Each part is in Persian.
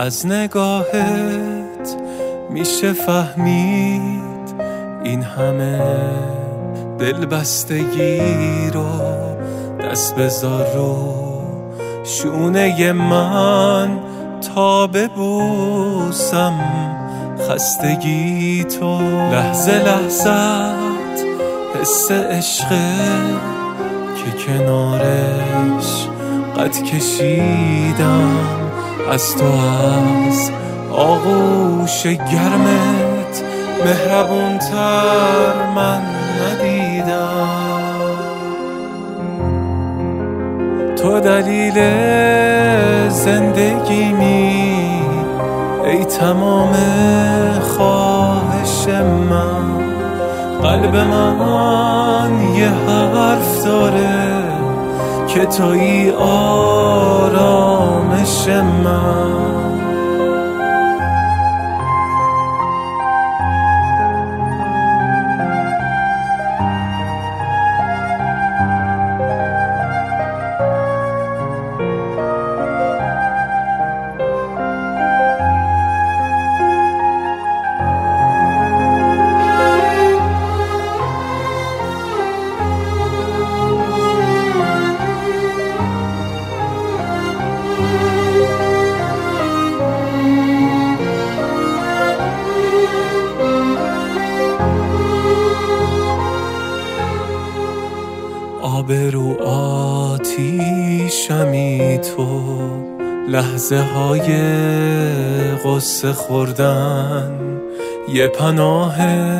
از نگاهت میشه فهمید این همه دلبستگی رو. دست بذار رو شونه من تا ببوسم خستگی تو. لحظه لحظت حس عشقه که کنارش قد کشیدم از تو، از آغوش گرمت مهربونتر من ندیدم. تو دلیل زندگیمی ای تمام خواهش من. قلب من یه حرف داره که تویی آرامش من. آبرو آتیشمی تو، لحظه های غصه خوردن یه پناه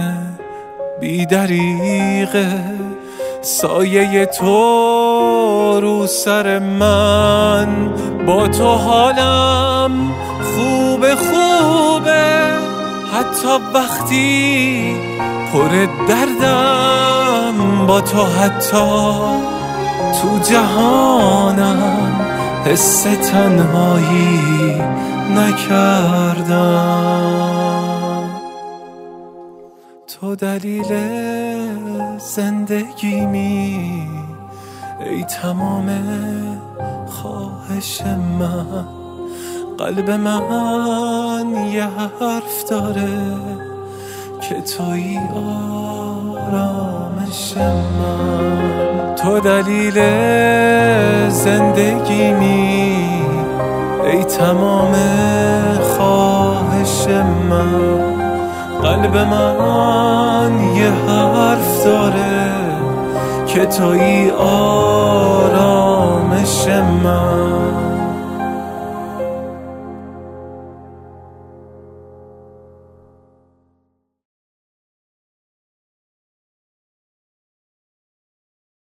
بی‌دریغه. سایه تو رو سر من، با تو حالم خوبه خوبه، حتی وقتی پر دردم با تو، حتی تو جهانم حس تنهایی نکردم. تو دلیل زندگیمی ای تمام خواهش من. قلب من یه حرف داره که تویی آرامش من. تو دلیل زندگیمی ای تمام خواهش من. قلب من یه حرف داره که تویی آرامش